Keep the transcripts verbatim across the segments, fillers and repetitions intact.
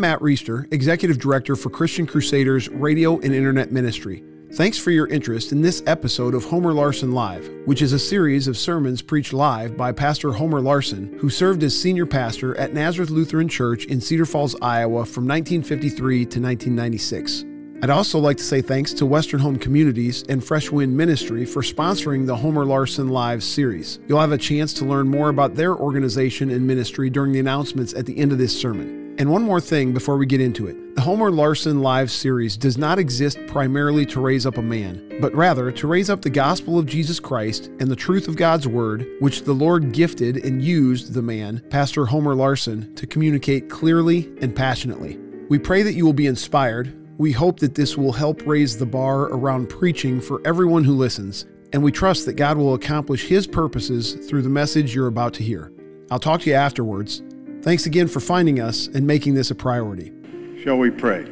Matt Reister, Executive Director for Christian Crusaders Radio and Internet Ministry. Thanks for your interest in this episode of Homer Larson Live, which is a series of sermons preached live by Pastor Homer Larson, who served as senior pastor at Nazareth Lutheran Church in Cedar Falls, Iowa from nineteen fifty-three to nineteen ninety-six. I'd also like to say thanks to Western Home Communities and Fresh Wind Ministry for sponsoring the Homer Larson Live series. You'll have a chance to learn more about their organization and ministry during the announcements at the end of this sermon. And one more thing before we get into it. The Homer Larson Live series does not exist primarily to raise up a man, but rather to raise up the gospel of Jesus Christ and the truth of God's word, which the Lord gifted and used the man, Pastor Homer Larson, to communicate clearly and passionately. We pray that you will be inspired. We hope that this will help raise the bar around preaching for everyone who listens, and we trust that God will accomplish His purposes through the message you're about to hear. I'll talk to you afterwards. Thanks again for finding us and making this a priority. Shall we pray?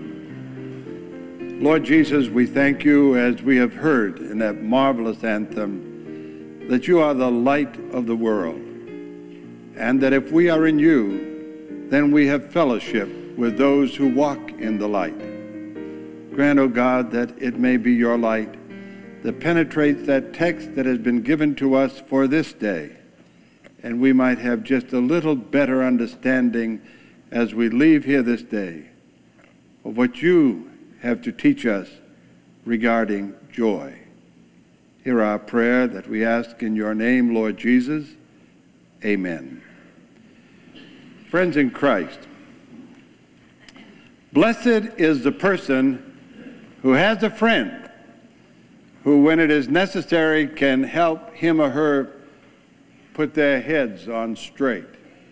Lord Jesus, we thank you as we have heard in that marvelous anthem that you are the light of the world, and that if we are in you, then we have fellowship with those who walk in the light. Grant, O God, that it may be your light that penetrates that text that has been given to us for this day, and we might have just a little better understanding as we leave here this day of what you have to teach us regarding joy. Hear our prayer that we ask in your name, Lord Jesus. Amen. Friends in Christ, blessed is the person who has a friend who, when it is necessary, can help him or her put their heads on straight.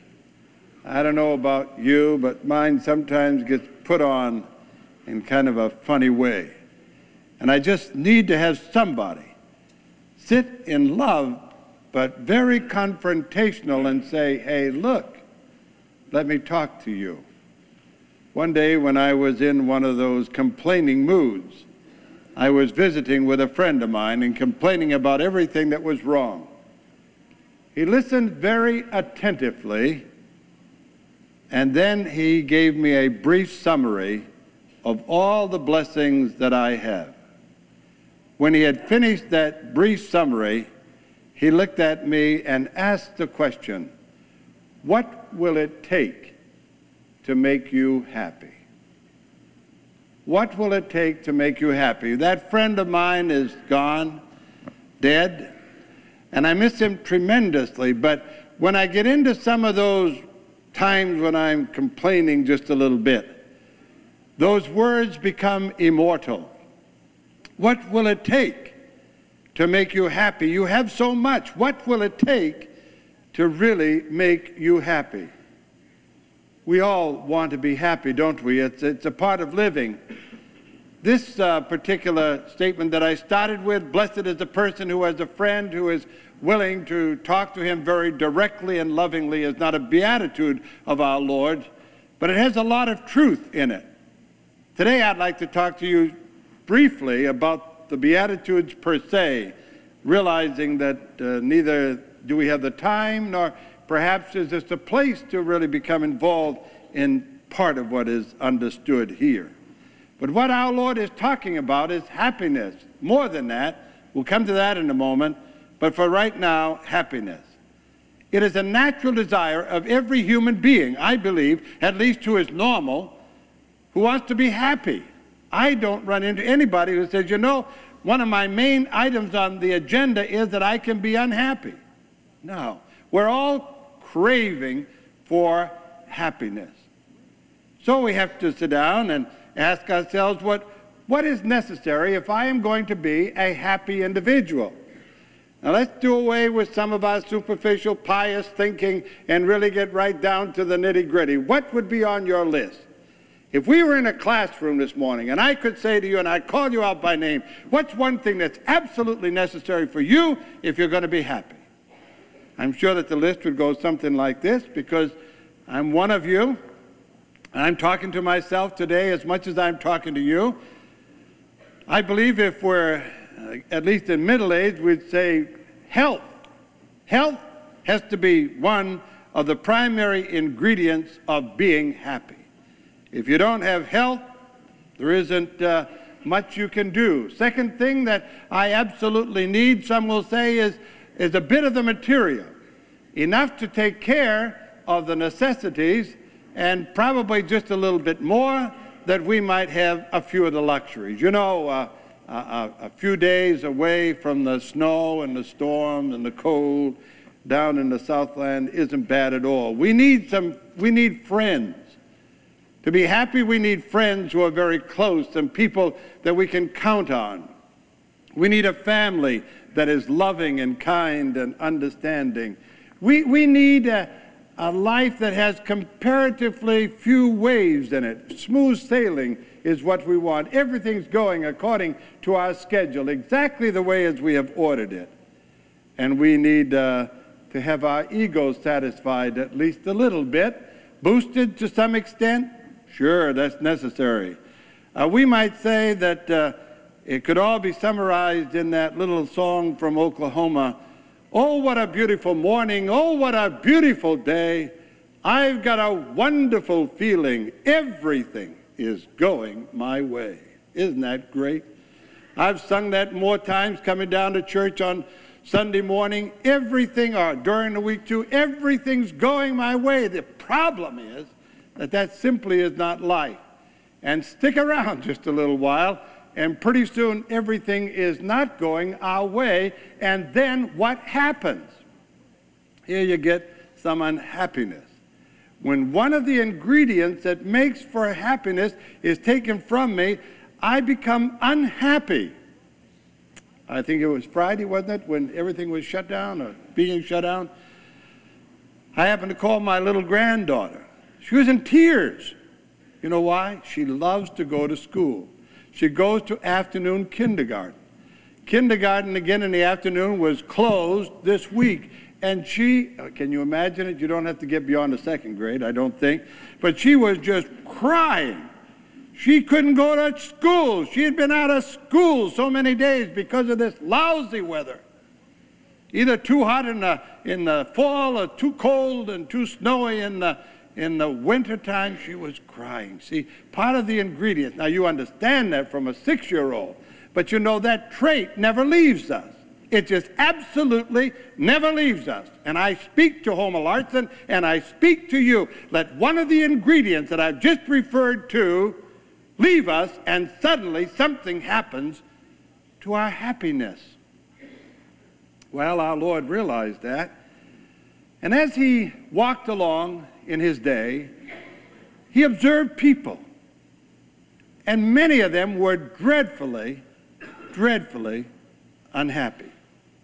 I don't know about you, but mine sometimes gets put on in kind of a funny way. And I just need to have somebody sit in love, but very confrontational, and say, hey, look, let me talk to you. One day when I was in one of those complaining moods, I was visiting with a friend of mine and complaining about everything that was wrong. He listened very attentively, and then he gave me a brief summary of all the blessings that I have. When he had finished that brief summary, he looked at me and asked the question, what will it take to make you happy? What will it take to make you happy? That friend of mine is gone, dead, and I miss him tremendously. But when I get into some of those times when I'm complaining just a little bit, those words become immortal. What will it take to make you happy? You have so much. What will it take to really make you happy? We all want to be happy, don't we? It's, it's a part of living. This uh, particular statement that I started with, blessed is the person who has a friend who is willing to talk to him very directly and lovingly, is not a beatitude of our Lord, but it has a lot of truth in it. Today I'd like to talk to you briefly about the Beatitudes per se, realizing that uh, neither do we have the time, nor perhaps is this a place to really become involved in part of what is understood here. But what our Lord is talking about is happiness. More than that, we'll come to that in a moment, but for right now, happiness. It is a natural desire of every human being, I believe, at least who is normal, who wants to be happy. I don't run into anybody who says, you know, one of my main items on the agenda is that I can be unhappy. No, we're all craving for happiness. So we have to sit down and ask ourselves what, what is necessary if I am going to be a happy individual. Now let's do away with some of our superficial pious thinking and really get right down to the nitty-gritty. What would be on your list? If we were in a classroom this morning and I could say to you and I'd call you out by name, what's one thing that's absolutely necessary for you if you're going to be happy? I'm sure that the list would go something like this, because I'm one of you, and I'm talking to myself today as much as I'm talking to you. I believe if we're, uh, at least in middle age, we'd say health. Health has to be one of the primary ingredients of being happy. If you don't have health, there isn't uh, much you can do. Second thing that I absolutely need, some will say, is, is a bit of the material, enough to take care of the necessities, and probably just a little bit more that we might have a few of the luxuries. You know, uh, a, a few days away from the snow and the storm and the cold down in the Southland isn't bad at all. We need some, we need friends. To be happy, we need friends who are very close and people that we can count on. We need a family that is loving and kind and understanding. We, we need a, a life that has comparatively few waves in it. Smooth sailing is what we want. Everything's going according to our schedule, exactly the way as we have ordered it. And we need uh, to have our egos satisfied at least a little bit, boosted to some extent. Sure, that's necessary. Uh, we might say that uh, it could all be summarized in that little song from Oklahoma, "Oh, what a beautiful morning, oh, what a beautiful day. I've got a wonderful feeling, everything is going my way." Isn't that great? I've sung that more times coming down to church on Sunday morning. Everything, or during the week too, everything's going my way. The problem is that that simply is not life. And stick around just a little while, and pretty soon everything is not going our way. And then what happens? Here you get some unhappiness. When one of the ingredients that makes for happiness is taken from me, I become unhappy. I think it was Friday, wasn't it, when everything was shut down or being shut down? I happened to call my little granddaughter. She was in tears. You know why? She loves to go to school. She goes to afternoon kindergarten. Kindergarten, again in the afternoon, was closed this week. And she, can you imagine it? You don't have to get beyond the second grade, I don't think. But she was just crying. She couldn't go to school. She had been out of school so many days because of this lousy weather. Either too hot in the, in the fall or too cold and too snowy in the In the wintertime. She was crying. See, part of the ingredient, now you understand that from a six-year-old, but you know that trait never leaves us. It just absolutely never leaves us. And I speak to Homer Larson, and I speak to you. Let one of the ingredients that I've just referred to leave us, and suddenly something happens to our happiness. Well, our Lord realized that. And as he walked along in his day, he observed people. And many of them were dreadfully, dreadfully unhappy.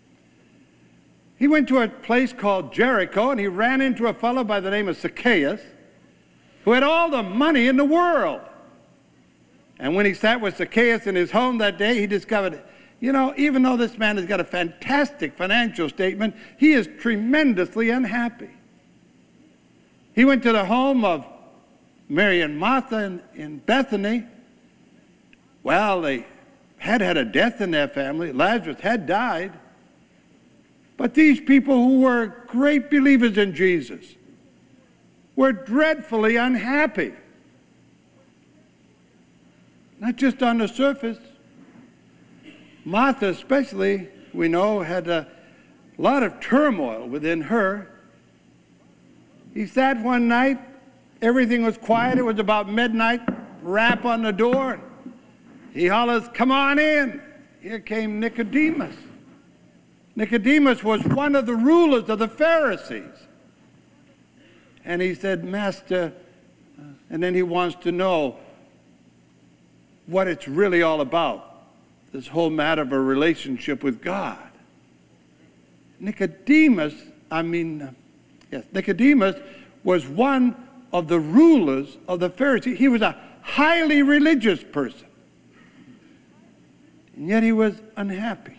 He went to a place called Jericho, and he ran into a fellow by the name of Zacchaeus, who had all the money in the world. And when he sat with Zacchaeus in his home that day, he discovered, you know, even though this man has got a fantastic financial statement, he is tremendously unhappy. He went to the home of Mary and Martha in, in Bethany. Well, they had had a death in their family. Lazarus had died. But these people who were great believers in Jesus were dreadfully unhappy. Not just on the surface. Martha especially, we know, had a lot of turmoil within her. He sat one night, everything was quiet, it was about midnight, rap on the door. He hollers, "Come on in." Here came Nicodemus. Nicodemus was one of the rulers of the Pharisees. And he said, "Master," and then he wants to know what it's really all about, this whole matter of a relationship with God. Nicodemus, I mean, yes, Nicodemus was one of the rulers of the Pharisees. He was a highly religious person. And yet he was unhappy.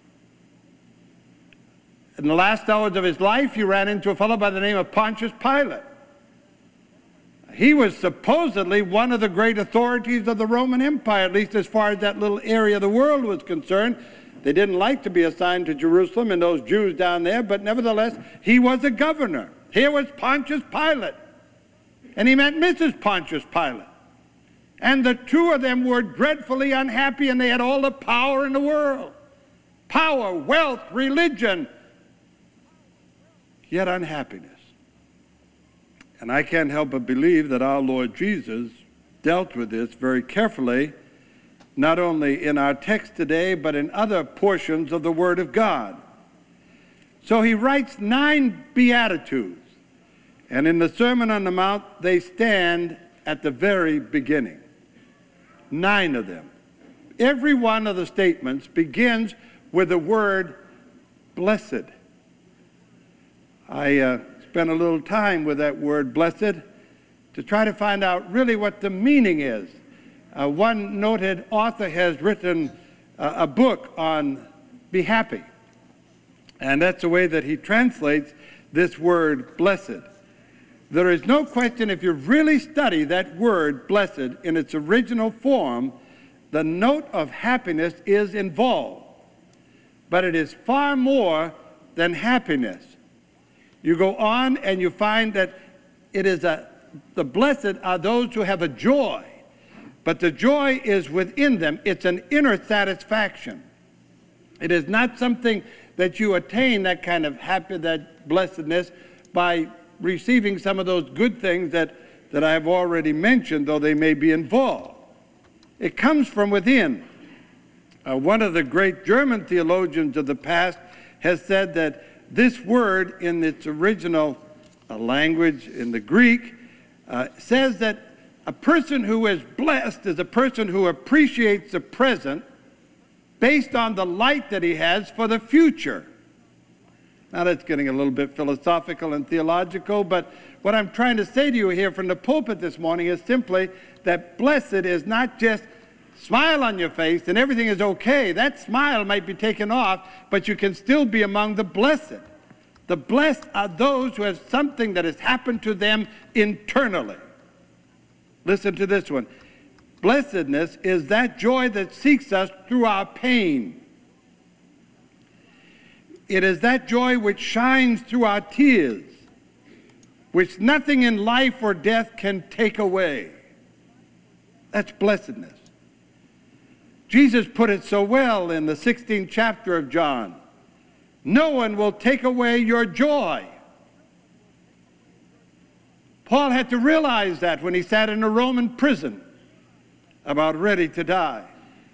In the last hours of his life, he ran into a fellow by the name of Pontius Pilate. He was supposedly one of the great authorities of the Roman Empire, at least as far as that little area of the world was concerned. They didn't like to be assigned to Jerusalem and those Jews down there, but nevertheless, he was a governor. Here was Pontius Pilate. And he met Missus Pontius Pilate. And the two of them were dreadfully unhappy, and they had all the power in the world. Power, wealth, religion, yet unhappiness. And I can't help but believe that our Lord Jesus dealt with this very carefully, not only in our text today, but in other portions of the Word of God. So he writes nine Beatitudes, and in the Sermon on the Mount, they stand at the very beginning. Nine of them. Every one of the statements begins with the word blessed. I uh, spent a little time with that word blessed to try to find out really what the meaning is. Uh, one noted author has written uh, a book on be happy. And that's the way that he translates this word blessed. There is no question, if you really study that word blessed in its original form, the note of happiness is involved. But it is far more than happiness. You go on and you find that it is a, the blessed are those who have a joy, but the joy is within them. It's an inner satisfaction. It is not something that you attain, that kind of happy, that blessedness, by receiving some of those good things that, that I have already mentioned, though they may be involved. It comes from within. Uh, one of the great German theologians of the past has said that this word in its original uh, language, in the Greek, uh, says that a person who is blessed is a person who appreciates the present based on the light that he has for the future. Now that's getting a little bit philosophical and theological, but what I'm trying to say to you here from the pulpit this morning is simply that blessed is not just smile on your face and everything is okay. That smile might be taken off, but you can still be among the blessed. The blessed are those who have something that has happened to them internally. Listen to this one. Blessedness is that joy that seeks us through our pain. It is that joy which shines through our tears, which nothing in life or death can take away. That's blessedness. Jesus put it so well in the sixteenth chapter of John. No one will take away your joy. Paul had to realize that when he sat in a Roman prison, about ready to die.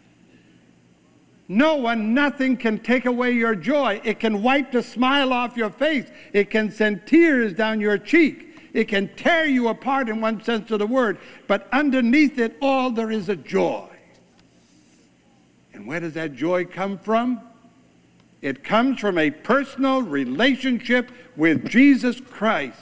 No one, nothing can take away your joy. It can wipe the smile off your face. It can send tears down your cheek. It can tear you apart in one sense of the word. But underneath it all, there is a joy. And where does that joy come from? It comes from a personal relationship with Jesus Christ,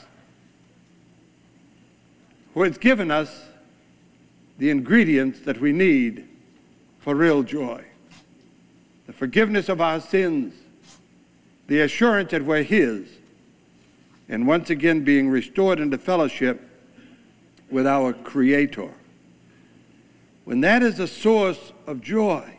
who has given us the ingredients that we need for real joy. The forgiveness of our sins, the assurance that we're His, and once again being restored into fellowship with our Creator. When that is a source of joy,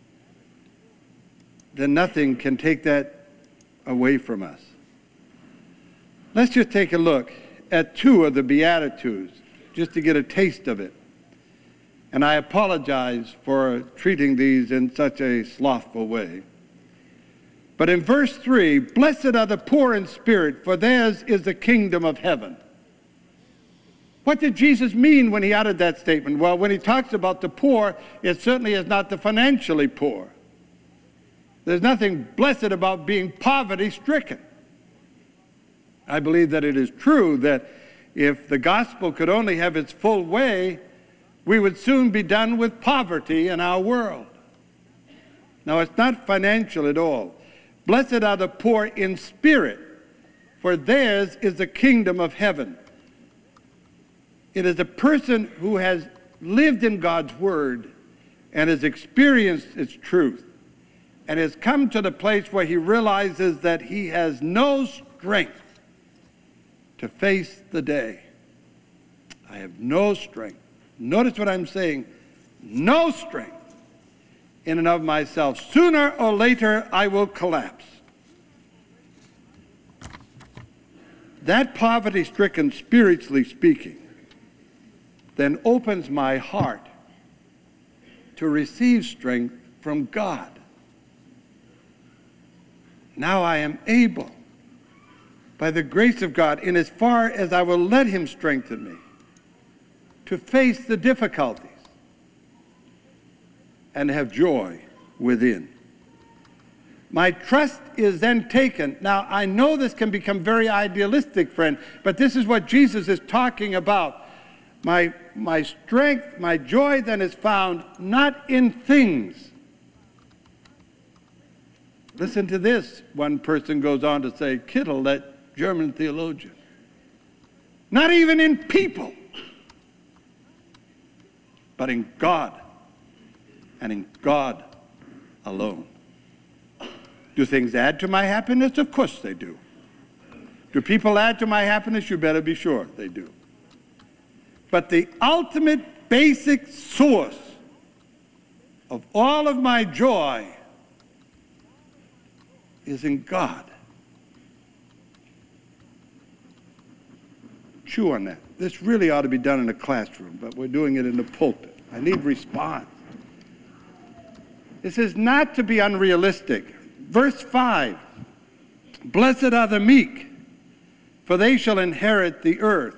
then nothing can take that away from us. Let's just take a look at two of the Beatitudes, just to get a taste of it. And I apologize for treating these in such a slothful way. But in verse three, blessed are the poor in spirit, for theirs is the kingdom of heaven. What did Jesus mean when he uttered that statement? Well, when he talks about the poor, it certainly is not the financially poor. There's nothing blessed about being poverty-stricken. I believe that it is true that if the gospel could only have its full way, we would soon be done with poverty in our world. Now, it's not financial at all. Blessed are the poor in spirit, for theirs is the kingdom of heaven. It is a person who has lived in God's word and has experienced its truth and has come to the place where he realizes that he has no strength to face the day. I have no strength. Notice what I'm saying. No strength in and of myself. Sooner or later, I will collapse. That poverty-stricken, spiritually speaking, then opens my heart to receive strength from God. Now I am able, by the grace of God, in as far as I will let him strengthen me, to face the difficulties and have joy within. My trust is then taken. Now, I know this can become very idealistic, friend, but this is what Jesus is talking about. My, my strength, my joy then is found not in things. Listen to this. One person goes on to say, Kittel, that German theologian. Not even in people, but in God, and in God alone. Do things add to my happiness? Of course they do. Do people add to my happiness? You better be sure they do. But the ultimate basic source of all of my joy is in God. Chew on that. This really ought to be done in a classroom, but we're doing it in the pulpit. I need response. This is not to be unrealistic. Verse five, blessed are the meek, for they shall inherit the earth.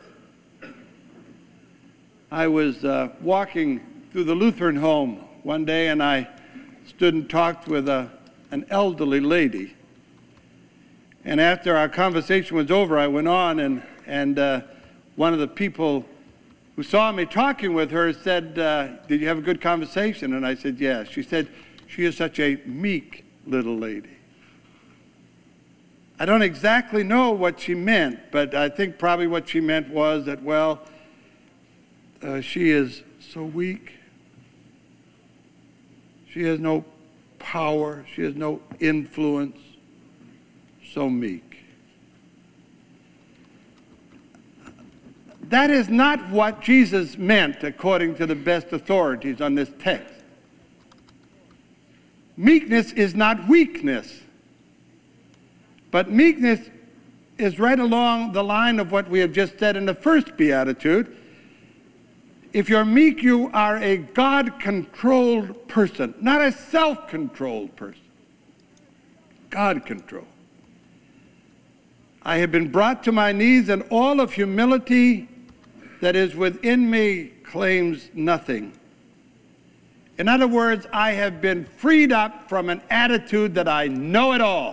I was uh, walking through the Lutheran home one day, and I stood and talked with a, an elderly lady. And after our conversation was over, I went on, and, and uh, one of the people who saw me talking with her said, uh, did you have a good conversation? And I said, yes. She said, she is such a meek little lady. I don't exactly know what she meant, but I think probably what she meant was that, well, uh, she is so weak. She has no power. She has no influence. So meek. That is not what Jesus meant according to the best authorities on this text. Meekness is not weakness, but meekness is right along the line of what we have just said in the first beatitude. If you're meek, you are a God-controlled person, not a self-controlled person. God-controlled. I have been brought to my knees, and all of humility that is within me claims nothing. In other words, I have been freed up from an attitude that I know it all.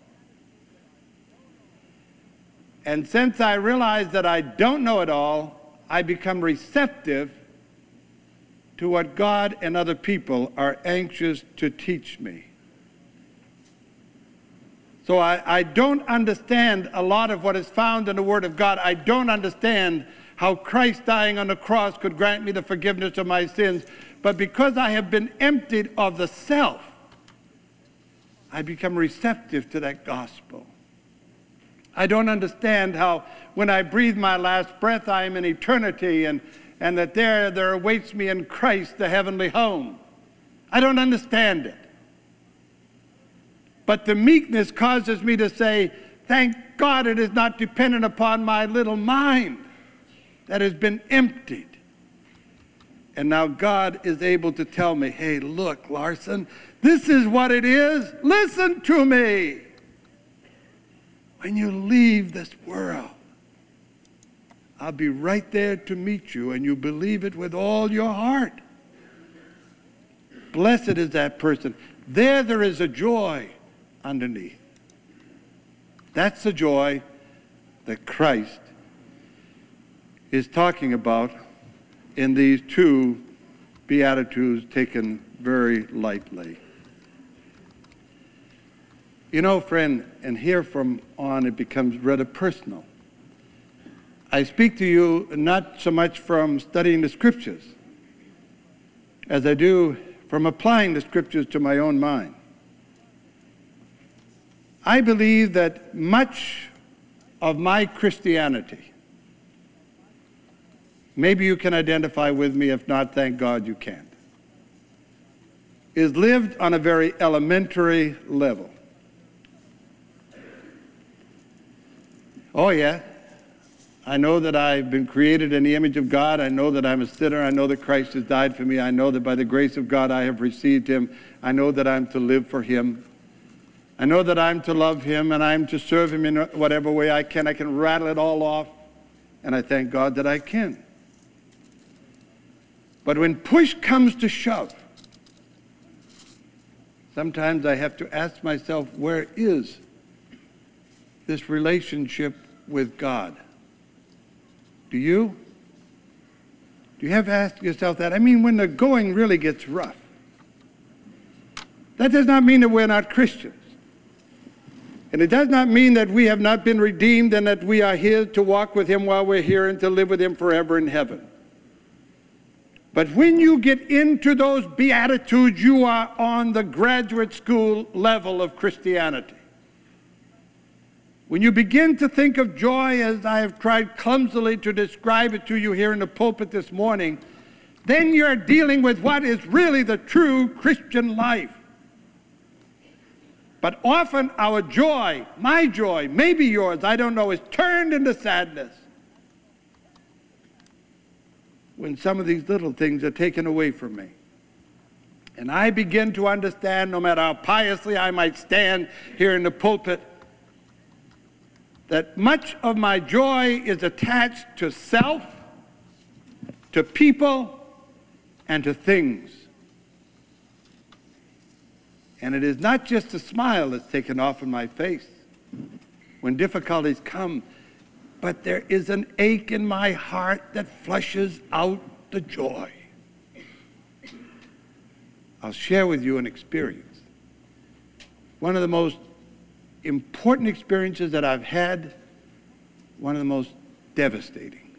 And since I realize that I don't know it all, I become receptive to what God and other people are anxious to teach me. So I, I don't understand a lot of what is found in the Word of God. I don't understand how Christ dying on the cross could grant me the forgiveness of my sins. But because I have been emptied of the self, I become receptive to that gospel. I don't understand how when I breathe my last breath, I am in eternity, and, and that there, there awaits me in Christ the heavenly home. I don't understand it. But the meekness causes me to say, thank God it is not dependent upon my little mind that has been emptied. And now God is able to tell me, hey, look, Larson, this is what it is. Listen to me. When you leave this world, I'll be right there to meet you, and you believe it with all your heart. Blessed is that person. There, there is a joy underneath. That's the joy that Christ is talking about in these two Beatitudes taken very lightly. You know, friend, and here from on it becomes rather personal. I speak to you not so much from studying the Scriptures as I do from applying the Scriptures to my own mind. I believe that much of my Christianity, maybe you can identify with me, if not, thank God you can, is lived on a very elementary level. Oh yeah, I know that I've been created in the image of God. I know that I'm a sinner. I know that Christ has died for me. I know that by the grace of God I have received him. I know that I'm to live for him. I know that I'm to love him and I'm to serve him in whatever way I can. I can rattle it all off, and I thank God that I can. But when push comes to shove, sometimes I have to ask myself, where is this relationship with God? Do you? Do you have to ask yourself that? I mean, when the going really gets rough, that does not mean that we're not Christians. And it does not mean that we have not been redeemed and that we are here to walk with him while we're here and to live with him forever in heaven. But when you get into those Beatitudes, you are on the graduate school level of Christianity. When you begin to think of joy, as I have tried clumsily to describe it to you here in the pulpit this morning, then you're dealing with what is really the true Christian life. But often our joy, my joy, maybe yours, I don't know, is turned into sadness when some of these little things are taken away from me. And I begin to understand, no matter how piously I might stand here in the pulpit, that much of my joy is attached to self, to people, and to things. And it is not just a smile that's taken off in my face when difficulties come, but there is an ache in my heart that flushes out the joy. I'll share with you an experience. One of the most important experiences that I've had, one of the most devastating.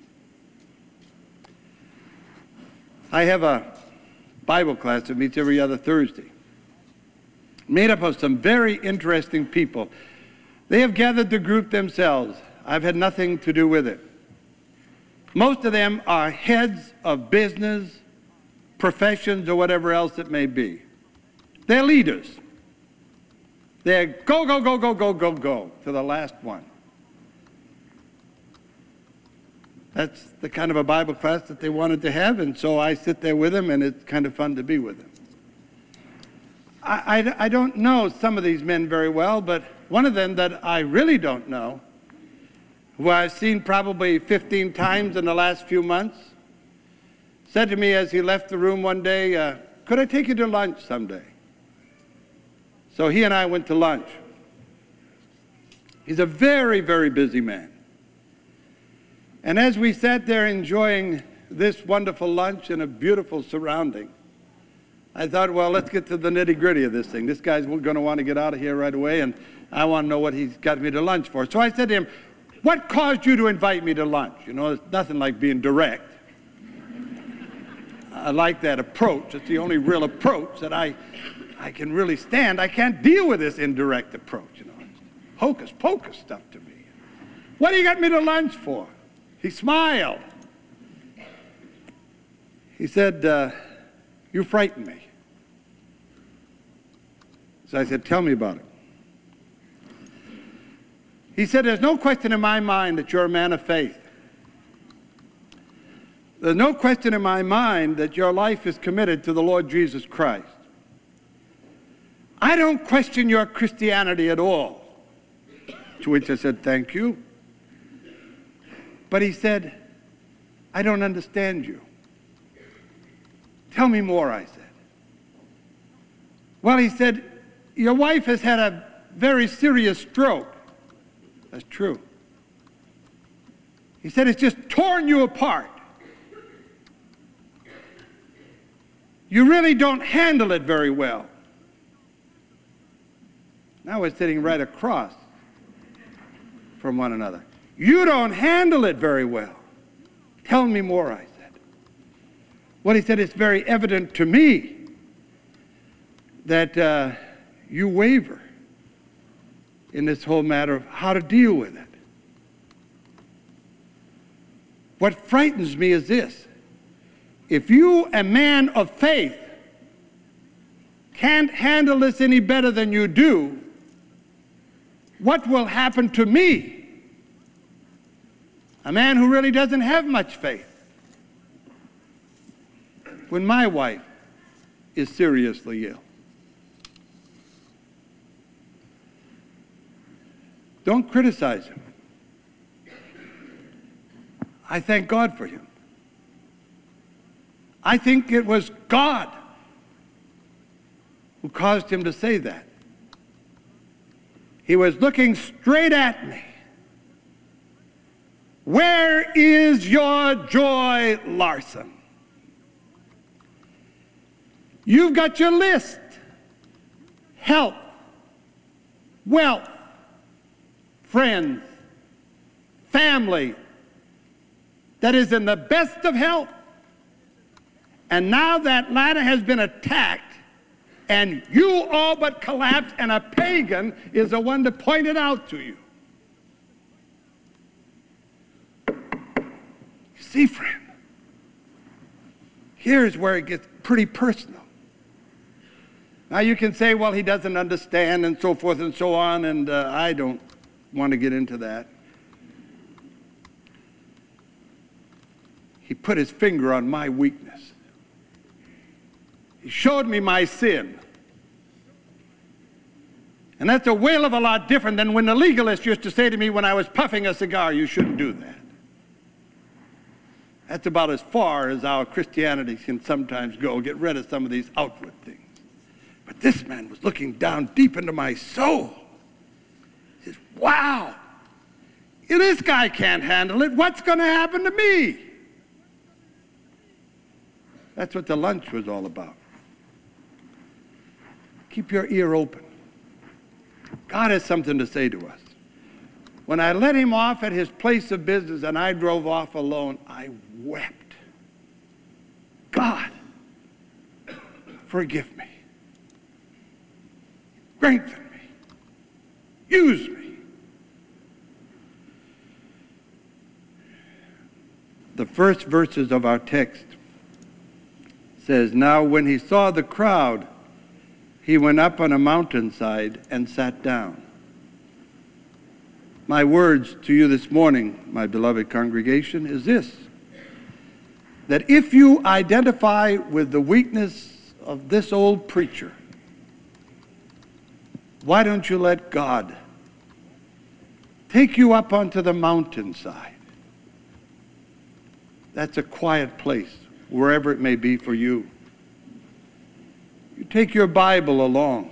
I have a Bible class that meets every other Thursday, made up of some very interesting people. They have gathered the group themselves. I've had nothing to do with it. Most of them are heads of business, professions, or whatever else it may be. They're leaders. They're go, go, go, go, go, go, go to the last one. That's the kind of a Bible class that they wanted to have, and so I sit there with them, and it's kind of fun to be with them. I, I, I don't know some of these men very well, but one of them that I really don't know, who I've seen probably fifteen times in the last few months, said to me as he left the room one day, uh, could I take you to lunch someday? So he and I went to lunch. He's a very, very busy man. And as we sat there enjoying this wonderful lunch in a beautiful surrounding, I thought, well, let's get to the nitty-gritty of this thing. This guy's going to want to get out of here right away, and I want to know what he's got me to lunch for. So I said to him, what caused you to invite me to lunch? You know, it's nothing like being direct. I like that approach. It's the only real approach that I... I can really stand. I can't deal with this indirect approach, you know. Hocus pocus stuff to me. What do you got me to lunch for? He smiled. He said, uh, you frighten me. So I said, tell me about it. He said, there's no question in my mind that you're a man of faith. There's no question in my mind that your life is committed to the Lord Jesus Christ. I don't question your Christianity at all. To which I said, thank you. But he said, I don't understand you. Tell me more, I said. Well, he said, your wife has had a very serious stroke. That's true. He said, it's just torn you apart. You really don't handle it very well. Now we're sitting right across from one another. You don't handle it very well. Tell me more, I said. Well, he said, it's very evident to me that uh, you waver in this whole matter of how to deal with it. What frightens me is this. If you, a man of faith, can't handle this any better than you do, what will happen to me? a man who really doesn't have much faith, when my wife is seriously ill. Don't criticize him. I thank God for him. I think it was God who caused him to say that. He was looking straight at me. Where is your joy, Larson? You've got your list. Health, wealth, friends, family that is in the best of health. And now that ladder has been attacked, and you all but collapsed, and a pagan is the one to point it out to you. You see, friend, here's where it gets pretty personal. Now you can say, well, he doesn't understand and so forth and so on, and uh, I don't want to get into that. He put his finger on my weakness. He showed me my sin. And that's a whale of a lot different than when the legalist used to say to me when I was puffing a cigar, you shouldn't do that. That's about as far as our Christianity can sometimes go, get rid of some of these outward things. But this man was looking down deep into my soul. He says, wow, this guy can't handle it. What's going to happen to me? That's what the lunch was all about. Keep your ear open. God has something to say to us. When I let him off at his place of business and I drove off alone, I wept. God, forgive me. Strengthen me. Use me. The first verses of our text says, now when he saw the crowd, he went up on a mountainside and sat down. My words to you this morning, my beloved congregation, is this: that if you identify with the weakness of this old preacher, why don't you let God take you up onto the mountainside? That's a quiet place, wherever it may be for you. You take your Bible along.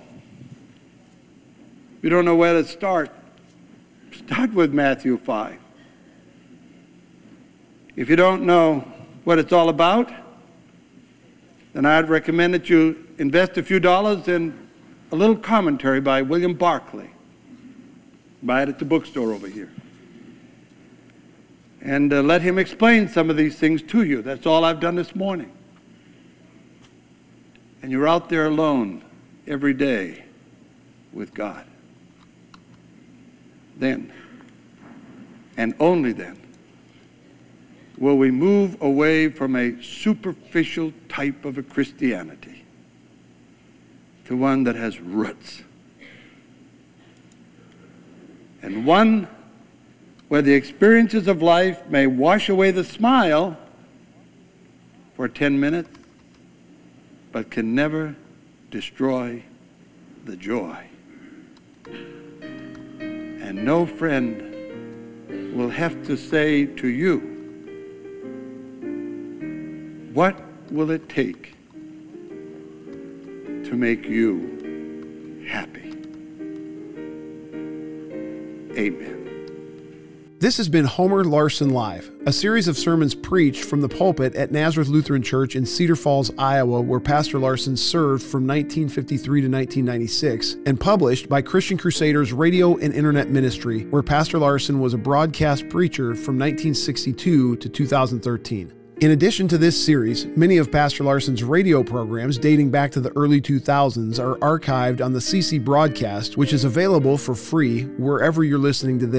If you don't know where to start, start with Matthew five. If you don't know what it's all about, then I'd recommend that you invest a few dollars in a little commentary by William Barclay. Buy it at the bookstore over here. And uh, let him explain some of these things to you. That's all I've done this morning. And you're out there alone every day with God. Then, and only then, will we move away from a superficial type of a Christianity to one that has roots. And one where the experiences of life may wash away the smile for ten minutes, but can never destroy the joy. And no friend will have to say to you, what will it take to make you happy? Amen. This has been Homer Larson Live, a series of sermons preached from the pulpit at Nazareth Lutheran Church in Cedar Falls, Iowa, where Pastor Larson served from nineteen fifty-three to nineteen ninety-six, and published by Christian Crusaders Radio and Internet Ministry, where Pastor Larson was a broadcast preacher from nineteen sixty-two to two thousand thirteen. In addition to this series, many of Pastor Larson's radio programs dating back to the early two thousands are archived on the C C Broadcast, which is available for free wherever you're listening to this.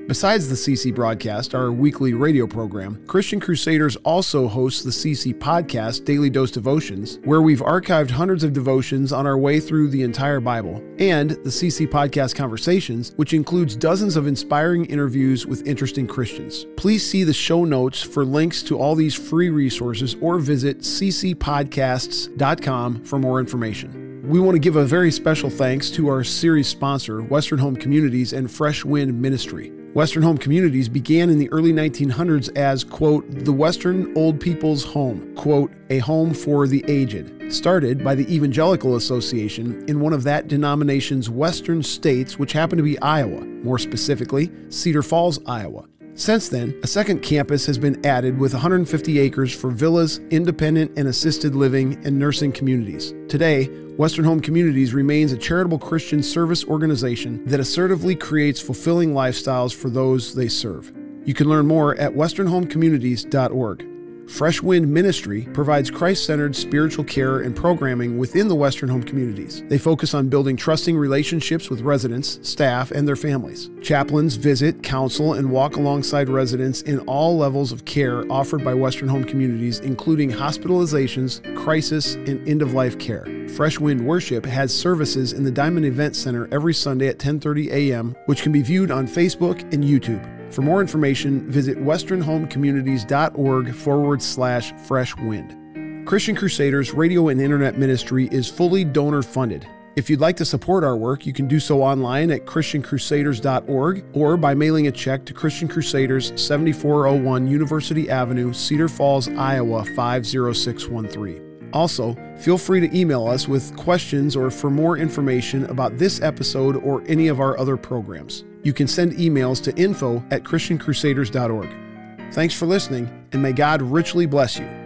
Besides the C C broadcast, our weekly radio program, Christian Crusaders also hosts the C C podcast, Daily Dose Devotions, where we've archived hundreds of devotions on our way through the entire Bible, and the C C podcast Conversations, which includes dozens of inspiring interviews with interesting Christians. Please see the show notes for links to all these free resources or visit c c podcasts dot com for more information. We want to give a very special thanks to our series sponsor, Western Home Communities and Fresh Wind Ministry. Western Home Communities began in the early nineteen hundreds as, quote, the Western Old People's Home, quote, a home for the aged, started by the Evangelical Association in one of that denomination's western states, which happened to be Iowa, more specifically, Cedar Falls, Iowa. Since then, a second campus has been added with one hundred fifty acres for villas, independent and assisted living, and nursing communities. Today, Western Home Communities remains a charitable Christian service organization that assertively creates fulfilling lifestyles for those they serve. You can learn more at western home communities dot org. Fresh Wind Ministry provides Christ-centered spiritual care and programming within the Western Home Communities. They focus on building trusting relationships with residents, staff, and their families. Chaplains visit, counsel, and walk alongside residents in all levels of care offered by Western Home Communities, including hospitalizations, crisis, and end-of-life care. Fresh Wind Worship has services in the Diamond Event Center every Sunday at ten thirty a.m., which can be viewed on Facebook and YouTube. For more information, visit western home communities dot org forward slash fresh wind. Christian Crusaders Radio and Internet Ministry is fully donor funded. If you'd like to support our work, you can do so online at christian crusaders dot org or by mailing a check to Christian Crusaders, seventy-four oh one University Avenue, Cedar Falls, Iowa five oh six one three. Also, feel free to email us with questions or for more information about this episode or any of our other programs. You can send emails to info at christian crusaders dot org. Thanks for listening, and may God richly bless you.